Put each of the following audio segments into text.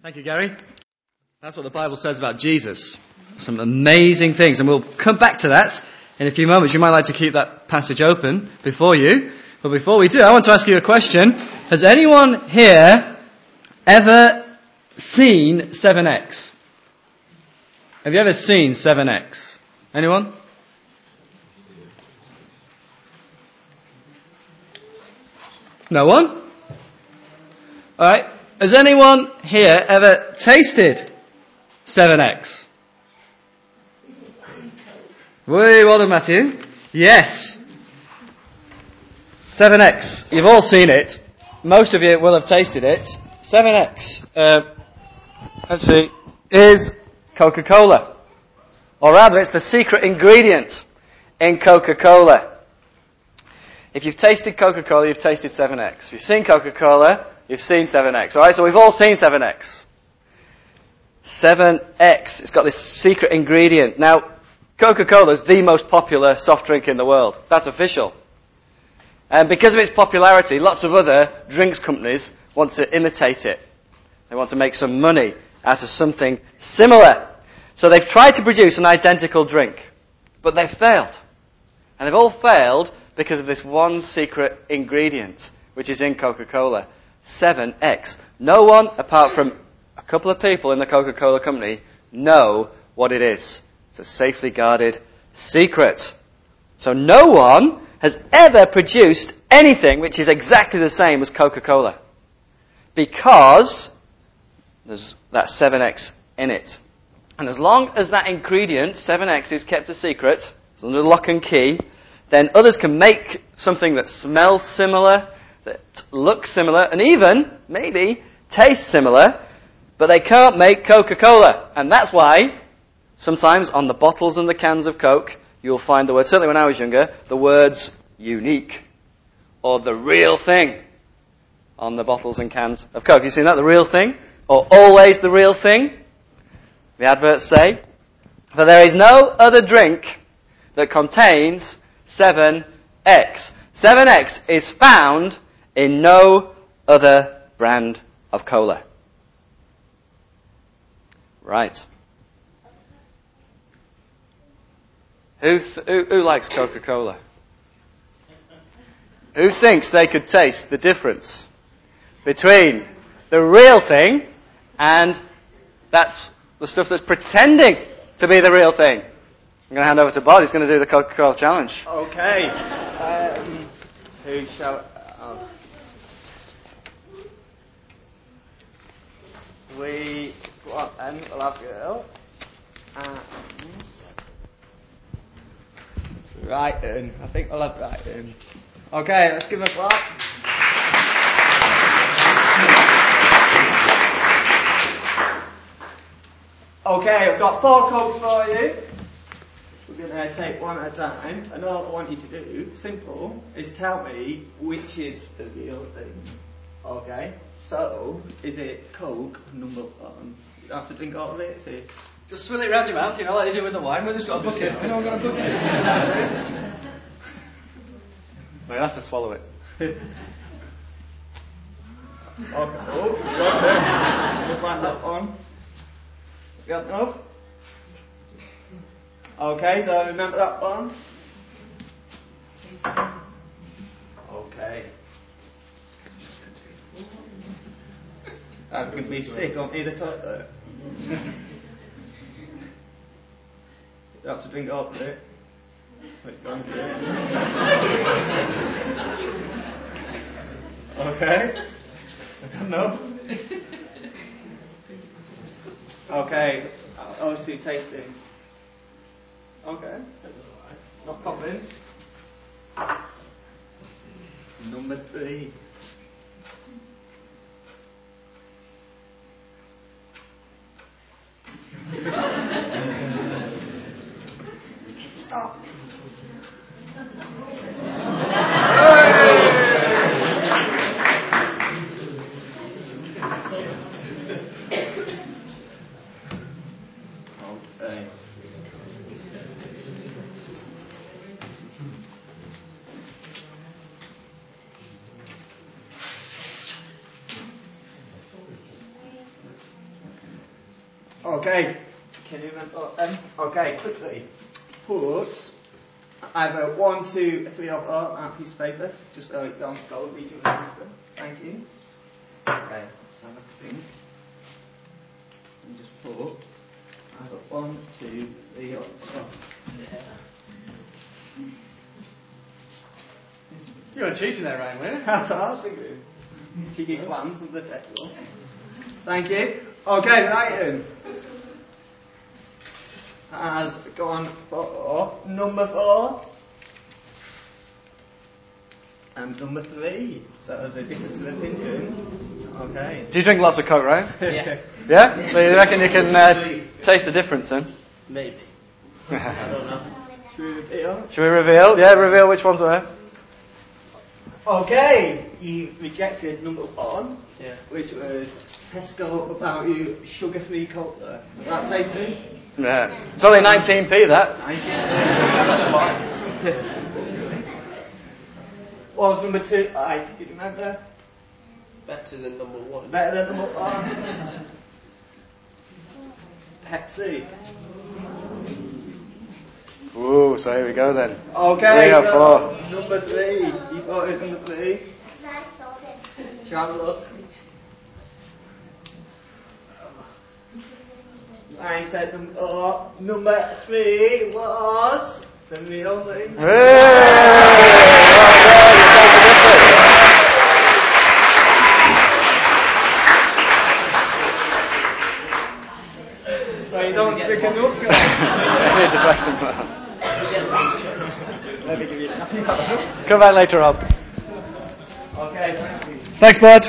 Thank you, Gary. That's what the Bible says about Jesus. Some amazing things, and we'll come back to that in a few moments. You might like to keep that passage open before you. But before we do, I want to ask you a question. Has anyone here ever seen 7X? Have you ever seen 7X? Anyone? No one? Alright. Has anyone here ever tasted 7X? Well done, Matthew. Yes. 7X. You've all seen it. Most of you will have tasted it. 7X, is Coca-Cola. Or rather, it's the secret ingredient in Coca-Cola. If you've tasted Coca-Cola, you've tasted 7X. If you've seen Coca-Cola, you've seen 7X. Alright, so we've all seen 7X. 7X, it's got this secret ingredient. Now, Coca-Cola is the most popular soft drink in the world. That's official. And because of its popularity, lots of other drinks companies want to imitate it. They want to make some money out of something similar. So they've tried to produce an identical drink. But they've failed. And they've all failed because of this one secret ingredient, which is in Coca-Cola. 7X. No one, apart from a couple of people in the Coca-Cola company, know what it is. It's a safely guarded secret. So no one has ever produced anything which is exactly the same as Coca-Cola. Because there's that 7X in it. And as long as that ingredient, 7X, is kept a secret, it's under lock and key, then others can make something that smells similar, that looks similar, and even, maybe, tastes similar, but they can't make Coca-Cola. And that's why sometimes on the bottles and the cans of Coke, you'll find the words, certainly when I was younger, the words unique or the real thing on the bottles and cans of Coke. You seen that? The real thing? Or always the real thing? The adverts say. For there is no other drink that contains 7X. 7X is found in no other brand of cola. Right. Who likes Coca-Cola? Who thinks they could taste the difference between the real thing and that's the stuff that's pretending to be the real thing? I'm going to hand over to Bob. He's going to do the Coca-Cola challenge. Okay. Who shall... Go on, and we'll have go. Brighton. I think we'll have Brighton. Okay, let's give him a clap. Okay, I've got 4 Cokes for you. We're going to take one at a time. And all I want you to do, simple, is tell me which is the real thing. Okay, so is it Coke number 1? You don't have to drink all of it. It's Just swill it around your mouth, like you do with the wine. We've just got a bucket. Anyone got a bucket? No, you'll have to swallow it. Okay. Oh, just like that one. You got enough? Okay, so remember that one? Okay. I'm going to be sick on either toilet. You have to drink all of it. Okay. No. Okay. Obviously tasting. Okay. Not convinced. Number 3. Stop. Okay. Okay. Can you remember them? Okay, quickly. Put either 1, 2, 3 or 4 on a piece of paper. Just go and read your answer. Thank you. Okay, let's have a think. And just put either 1, 2, 3 or 4. Yeah. You were cheating there, Ryan, weren't you? That's what I was thinking. Cheeky plans of the table. Thank you. Okay, Ryan has gone for number 4 and number 3. So there's a difference of opinion. Okay. Do you drink lots of Coke, right? Yeah. Yeah? So you reckon you can taste the difference then? Maybe. I don't know. Should we reveal? Should we reveal? Yeah, reveal which ones are. Okay, you rejected number 1, Yeah. which was Tesco about you sugar-free cola. Does that say so? Yeah. It's only 19p that. That's fine. What was number 2? Do you remember? Better than number 1. Better than number 1. Pepsi. Ooh, so here we go then. Okay, 3 or so 4. number 3. You thought it was number 3? Shall I look? I said number 3 was the real thing. So you don't drink enough, I need to buy some more. Let me give you that. Come back later, Rob. Okay, thank you. Thanks, bud.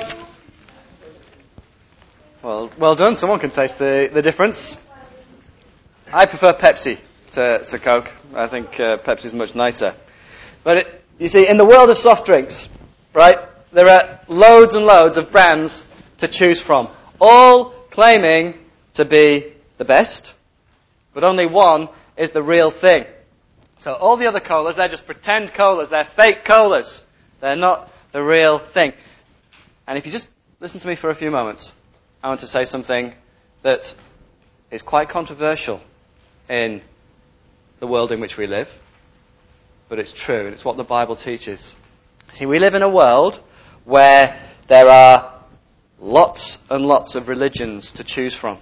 Well done. Someone can taste the difference. I prefer Pepsi to Coke. I think Pepsi's much nicer. But you see, in the world of soft drinks, right, there are loads and loads of brands to choose from, all claiming to be the best, but only one is the real thing. So all the other colas, they're just pretend colas. They're fake colas. They're not the real thing. And if you just listen to me for a few moments, I want to say something that is quite controversial in the world in which we live, but it's true, and it's what the Bible teaches. See, we live in a world where there are lots and lots of religions to choose from,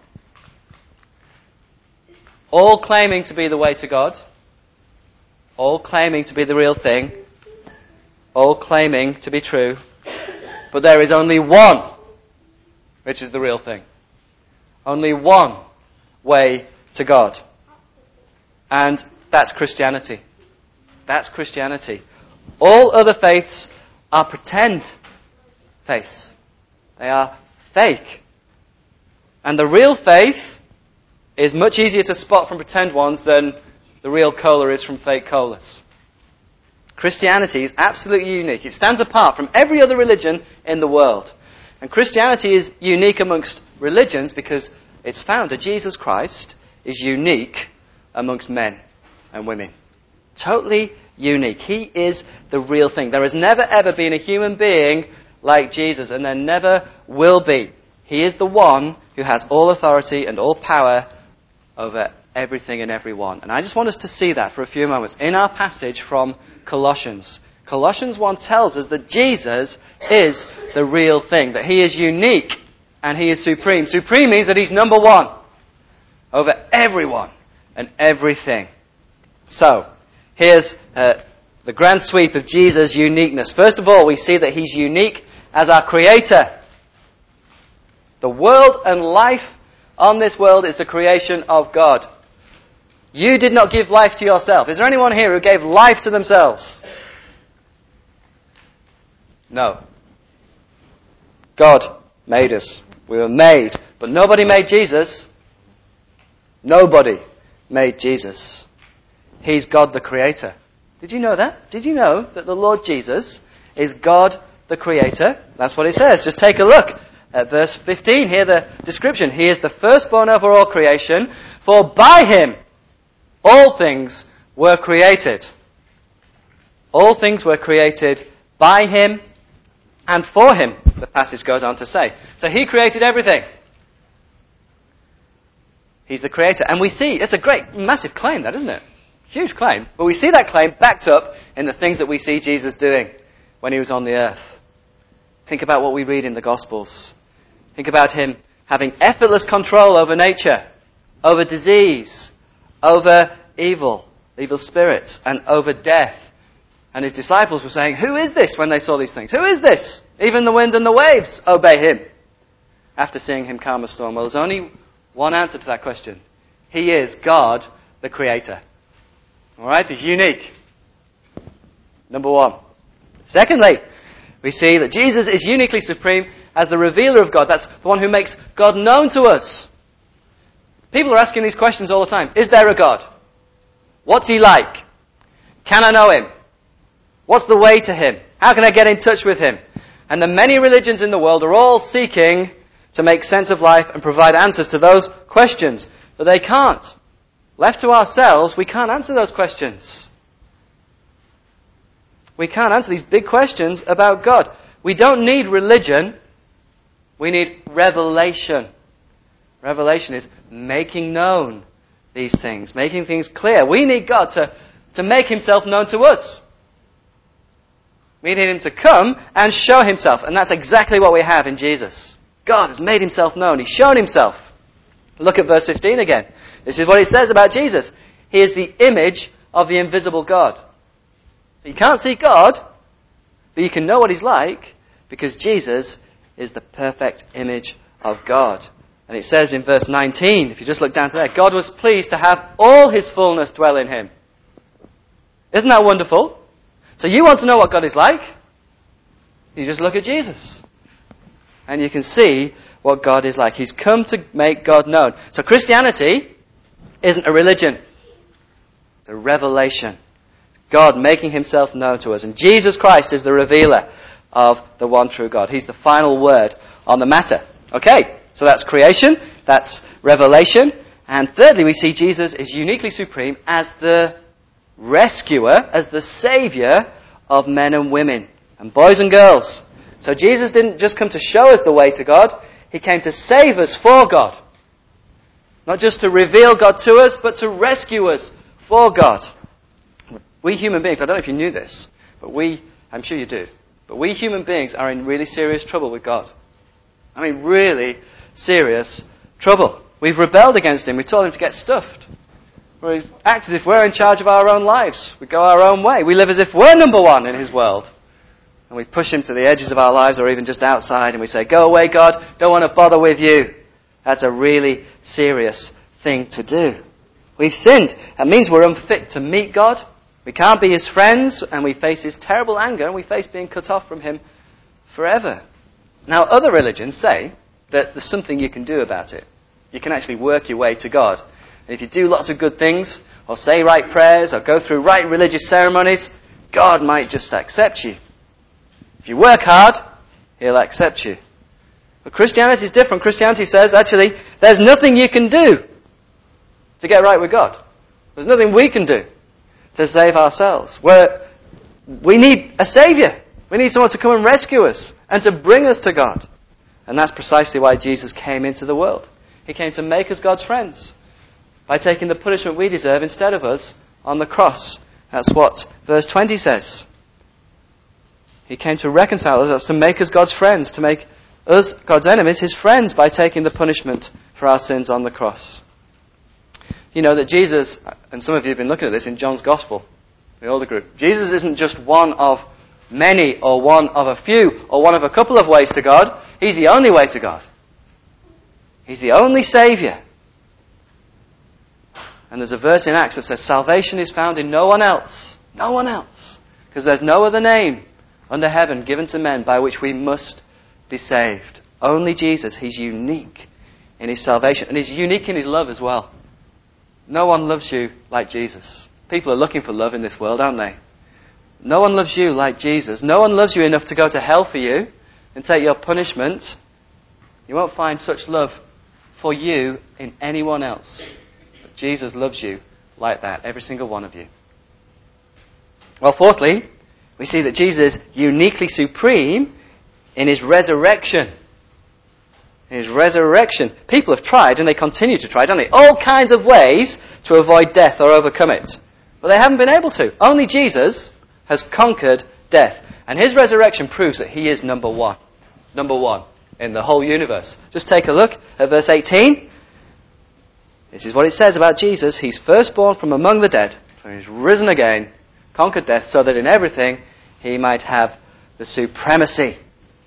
all claiming to be the way to God, all claiming to be the real thing, all claiming to be true, but there is only one which is the real thing. Only one way to God. And that's Christianity. That's Christianity. All other faiths are pretend faiths. They are fake. And the real faith is much easier to spot from pretend ones than the real cola is from fake colas. Christianity is absolutely unique. It stands apart from every other religion in the world. And Christianity is unique amongst religions because its founder, Jesus Christ, is unique amongst men and women. Totally unique. He is the real thing. There has never ever been a human being like Jesus, and there never will be. He is the one who has all authority and all power over everything and everyone. And I just want us to see that for a few moments in our passage from Colossians. Colossians 1 tells us that Jesus is the real thing, that He is unique and He is supreme. Supreme means that He's number one over everyone and everything. So, here's the grand sweep of Jesus' uniqueness. First of all, we see that He's unique as our Creator. The world and life on this world is the creation of God. You did not give life to yourself. Is there anyone here who gave life to themselves? No. God made us. We were made. But nobody made Jesus. Nobody made Jesus. He's God the Creator. Did you know that? Did you know that the Lord Jesus is God the Creator? That's what it says. Just take a look at verse 15. Hear the description. He is the firstborn over all creation, for by Him all things were created. All things were created by Him and for Him, the passage goes on to say. So He created everything. He's the creator. And we see, it's a great, massive claim, that, isn't it? Huge claim. But we see that claim backed up in the things that we see Jesus doing when he was on the earth. Think about what we read in the Gospels. Think about him having effortless control over nature, over disease, over evil spirits, and over death. And his disciples were saying, who is this, when they saw these things? Who is this? Even the wind and the waves obey him. After seeing him calm a storm. Well, there's only one answer to that question. He is God, the Creator. Alright, he's unique. Number one. Secondly, we see that Jesus is uniquely supreme as the revealer of God. That's the one who makes God known to us. People are asking these questions all the time. Is there a God? What's he like? Can I know him? What's the way to him? How can I get in touch with him? And the many religions in the world are all seeking to make sense of life and provide answers to those questions. But they can't. Left to ourselves, we can't answer those questions. We can't answer these big questions about God. We don't need religion. We need revelation. Revelation is making known these things, making things clear. We need God to make himself known to us. We need him to come and show himself. And that's exactly what we have in Jesus. God has made himself known. He's shown himself. Look at verse 15 again. This is what it says about Jesus. He is the image of the invisible God. So you can't see God, but you can know what he's like because Jesus is the perfect image of God. And it says in verse 19, if you just look down to there, God was pleased to have all his fullness dwell in him. Isn't that wonderful? So you want to know what God is like? You just look at Jesus. And you can see what God is like. He's come to make God known. So Christianity isn't a religion. It's a revelation. God making himself known to us. And Jesus Christ is the revealer of the one true God. He's the final word on the matter. Okay, so that's creation. That's revelation. And thirdly, we see Jesus is uniquely supreme as the rescuer, as the saviour of men and women, and boys and girls. So Jesus didn't just come to show us the way to God. He came to save us for God. Not just to reveal God to us, but to rescue us for God. We human beings, I don't know if you knew this, but I'm sure you do, but we human beings are in really serious trouble with God. I mean, really serious trouble. We've rebelled against him. We told him to get stuffed. We act as if we're in charge of our own lives. We go our own way. We live as if we're number one in his world. And we push him to the edges of our lives or even just outside and we say, go away, God, don't want to bother with you. That's a really serious thing to do. We've sinned. That means we're unfit to meet God. We can't be his friends and we face his terrible anger and we face being cut off from him forever. Now, other religions say that there's something you can do about it. You can actually work your way to God. And if you do lots of good things, or say right prayers, or go through right religious ceremonies, God might just accept you. If you work hard, he'll accept you. But Christianity is different. Christianity says, actually, there's nothing you can do to get right with God. There's nothing we can do to save ourselves. We need a saviour. We need someone to come and rescue us and to bring us to God. And that's precisely why Jesus came into the world. He came to make us God's friends by taking the punishment we deserve instead of us on the cross. That's what verse 20 says. He came to reconcile us, that's to make us God's friends, to make us, God's enemies, his friends by taking the punishment for our sins on the cross. You know that Jesus, and some of you have been looking at this in John's Gospel, the older group, Jesus isn't just one of many or one of a few or one of a couple of ways to God. He's the only way to God. He's the only Saviour. And there's a verse in Acts that says, salvation is found in no one else. No one else. Because there's no other name under heaven given to men by which we must be saved. Only Jesus. He's unique in his salvation. And he's unique in his love as well. No one loves you like Jesus. People are looking for love in this world, aren't they? No one loves you like Jesus. No one loves you enough to go to hell for you and take your punishment. You won't find such love for you in anyone else. But Jesus loves you like that, every single one of you. Well, fourthly, we see that Jesus is uniquely supreme in his resurrection. In his resurrection, people have tried, and they continue to try, don't they? All kinds of ways to avoid death or overcome it. But they haven't been able to. Only Jesus has conquered death. And his resurrection proves that he is number one. Number one in the whole universe. Just take a look at verse 18. This is what it says about Jesus. He's firstborn from among the dead. So he's risen again, conquered death, so that in everything he might have the supremacy.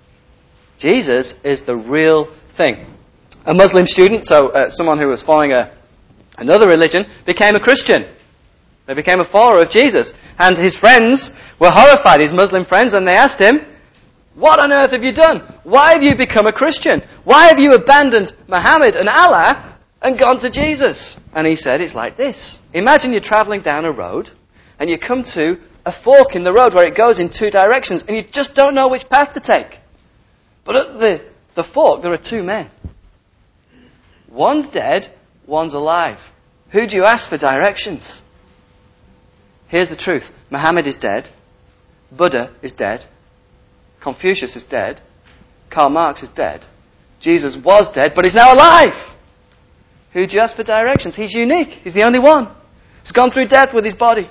Jesus is the real thing. A Muslim student, someone who was following another religion, became a Christian. They became a follower of Jesus. And his friends were horrified, his Muslim friends, and they asked him, "What on earth have you done? Why have you become a Christian? Why have you abandoned Muhammad and Allah and gone to Jesus?" And he said, it's like this. Imagine you're travelling down a road and you come to a fork in the road where it goes in two directions and you just don't know which path to take. But at the fork there are two men. One's dead, one's alive. Who do you ask for directions? Here's the truth. Muhammad is dead. Buddha is dead. Confucius is dead. Karl Marx is dead. Jesus was dead, but he's now alive. Who do you ask for directions? He's unique. He's the only one. He's gone through death with his body.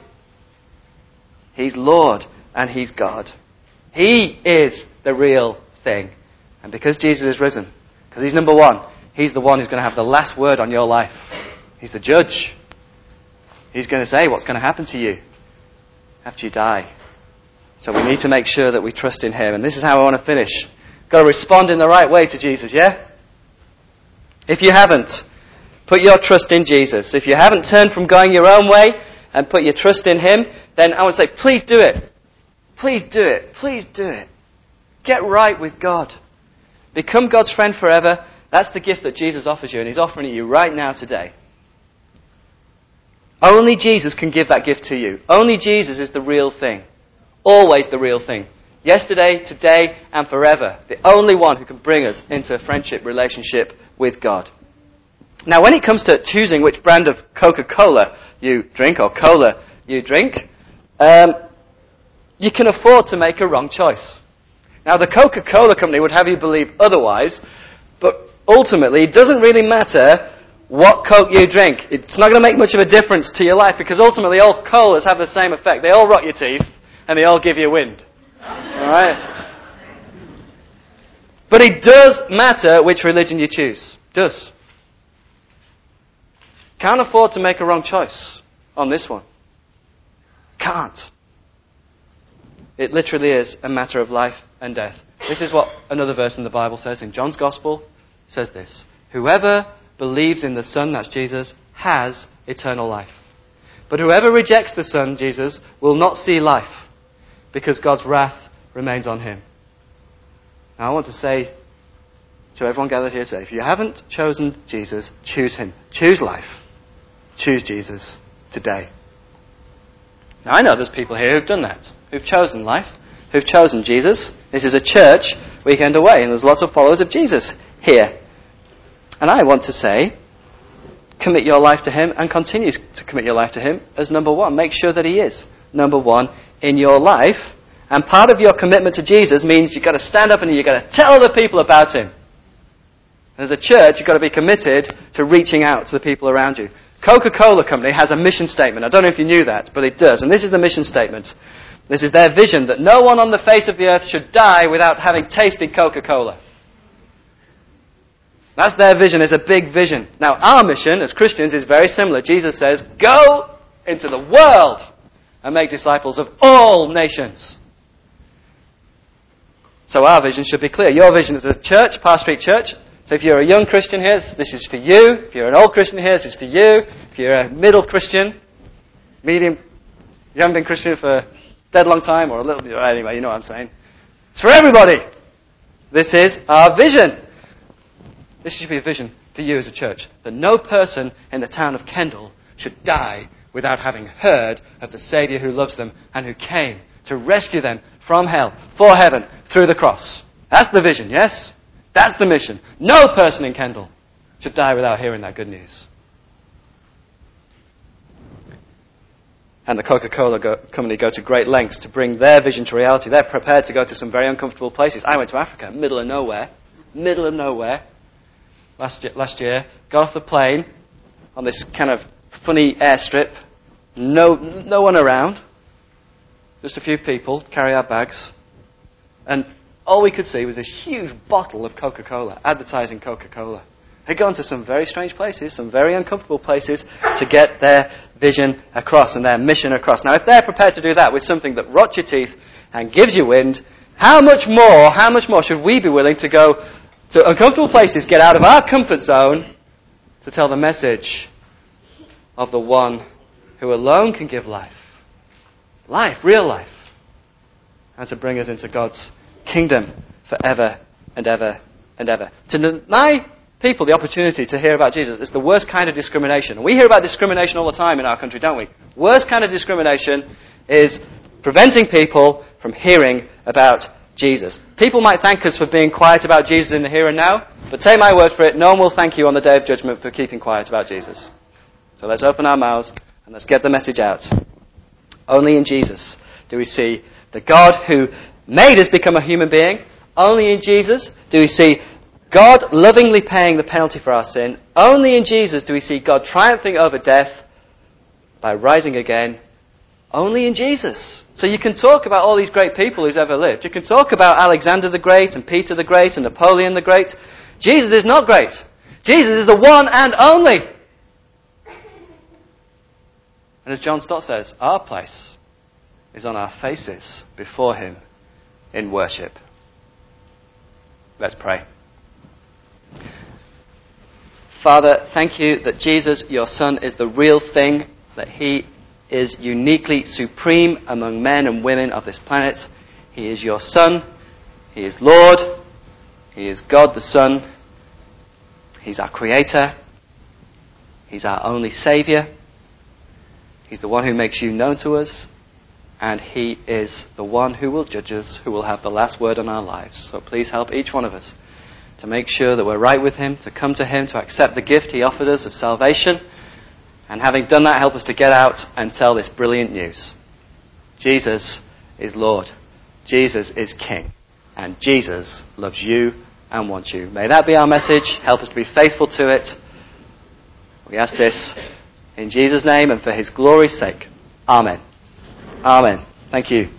He's Lord and he's God. He is the real thing. And because Jesus is risen, because he's number one, he's the one who's going to have the last word on your life. He's the judge. He's going to say what's going to happen to you after you die. So we need to make sure that we trust in him. And this is how I want to finish. Got to respond in the right way to Jesus, yeah? If you haven't, put your trust in Jesus. If you haven't turned from going your own way and put your trust in him, then I would say, please do it. Please do it. Please do it. Get right with God. Become God's friend forever. That's the gift that Jesus offers you, and he's offering it you right now today. Only Jesus can give that gift to you. Only Jesus is the real thing. Always the real thing. Yesterday, today, and forever. The only one who can bring us into a friendship relationship with God. Now, when it comes to choosing which brand of Coca-Cola you drink, or cola you drink, you can afford to make a wrong choice. Now, the Coca-Cola company would have you believe otherwise, but ultimately, it doesn't really matter what Coke you drink. It's not going to make much of a difference to your life, because ultimately all colas have the same effect. They all rot your teeth, and they all give you wind. Alright? But it does matter which religion you choose. It does. Can't afford to make a wrong choice on this one. Can't. It literally is a matter of life and death. This is what another verse in the Bible says. In John's Gospel, it says this. Whoever believes in the Son, that's Jesus, has eternal life. But whoever rejects the Son, Jesus, will not see life, because God's wrath remains on him. Now I want to say to everyone gathered here today, if you haven't chosen Jesus, choose him. Choose life. Choose Jesus today. Now I know there's people here who've done that, who've chosen life, who've chosen Jesus. This is a church weekend away, and there's lots of followers of Jesus here. And I want to say, commit your life to him and continue to commit your life to him as number one. Make sure that he is number one in your life. And part of your commitment to Jesus means you've got to stand up and you've got to tell other people about him. As a church, you've got to be committed to reaching out to the people around you. Coca-Cola Company has a mission statement. I don't know if you knew that, but it does. And this is the mission statement. This is their vision, that no one on the face of the earth should die without having tasted Coca-Cola. That's their vision. It's a big vision. Now, our mission as Christians is very similar. Jesus says, go into the world and make disciples of all nations. So our vision should be clear. Your vision is a church, Park Street Church. So if you're a young Christian here, this is for you. If you're an old Christian here, this is for you. If you're a middle Christian, medium, you haven't been Christian for a dead long time, or a little bit, anyway, you know what I'm saying. It's for everybody. This is our vision. This should be a vision for you as a church. That no person in the town of Kendal should die without having heard of the Saviour who loves them and who came to rescue them from hell, for heaven, through the cross. That's the vision, yes? That's the mission. No person in Kendal should die without hearing that good news. And the Coca-Cola company go to great lengths to bring their vision to reality. They're prepared to go to some very uncomfortable places. I went to Africa, middle of nowhere. last year, got off the plane on this kind of funny airstrip, no one around, just a few people carry our bags, and all we could see was this huge bottle of Coca-Cola, advertising Coca-Cola. They'd gone to some very strange places, some very uncomfortable places to get their vision across and their mission across. Now, if they're prepared to do that with something that rots your teeth and gives you wind, how much more should we be willing to go to uncomfortable places, get out of our comfort zone to tell the message of the one who alone can give life? Life, real life. And to bring us into God's kingdom forever and ever and ever. To deny people the opportunity to hear about Jesus is the worst kind of discrimination. We hear about discrimination all the time in our country, don't we? Worst kind of discrimination is preventing people from hearing about Jesus. People might thank us for being quiet about Jesus in the here and now, but take my word for it, no one will thank you on the day of judgment for keeping quiet about Jesus. So let's open our mouths and let's get the message out. Only in Jesus do we see the God who made us become a human being. Only in Jesus do we see God lovingly paying the penalty for our sin. Only in Jesus do we see God triumphing over death by rising again. Only in Jesus. So you can talk about all these great people who's ever lived. You can talk about Alexander the Great and Peter the Great and Napoleon the Great. Jesus is not great. Jesus is the one and only. And as John Stott says, our place is on our faces before him in worship. Let's pray. Father, thank you that Jesus, your Son, is the real thing, that he is uniquely supreme among men and women of this planet. He is your Son. He is Lord. He is God the Son. He's our Creator. He's our only Saviour. He's the one who makes you known to us. And he is the one who will judge us, who will have the last word on our lives. So please help each one of us to make sure that we're right with him, to come to him, to accept the gift he offered us of salvation. And having done that, help us to get out and tell this brilliant news. Jesus is Lord. Jesus is King. And Jesus loves you and wants you. May that be our message. Help us to be faithful to it. We ask this in Jesus' name and for his glory's sake. Amen. Amen. Thank you.